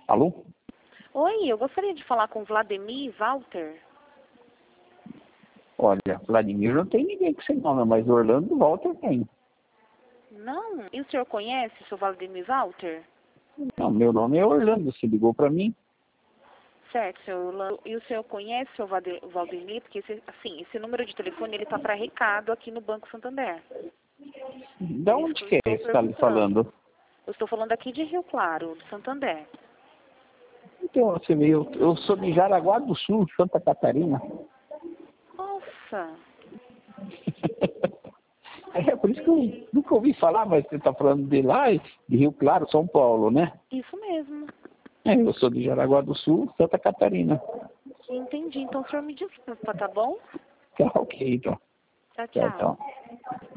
Alô? Oi, eu gostaria de falar com Vladimir Walter. Olha, Vladimir não tem ninguém com esse nome, mas Orlando Walter tem. Não? E o senhor conhece o seu Vladimir Walter? Não, meu nome é Orlando, você ligou para mim. Certo, senhor Orlando. E o senhor conhece o seu Vladimir? Porque, esse número de telefone, ele tá para recado aqui no Banco Santander. Da onde que é que você está me falando? Eu estou falando aqui de Rio Claro, do Santander. Então, você veio, eu sou de Jaraguá do Sul, Santa Catarina. Nossa! É por isso que eu nunca ouvi falar, mas você está falando de lá, de Rio Claro, São Paulo, né? Isso mesmo. É, eu sou de Jaraguá do Sul, Santa Catarina. Entendi. Então o senhor me desculpa, tá bom? Tá ok, então. Tchau, Tchau, tchau. tchau.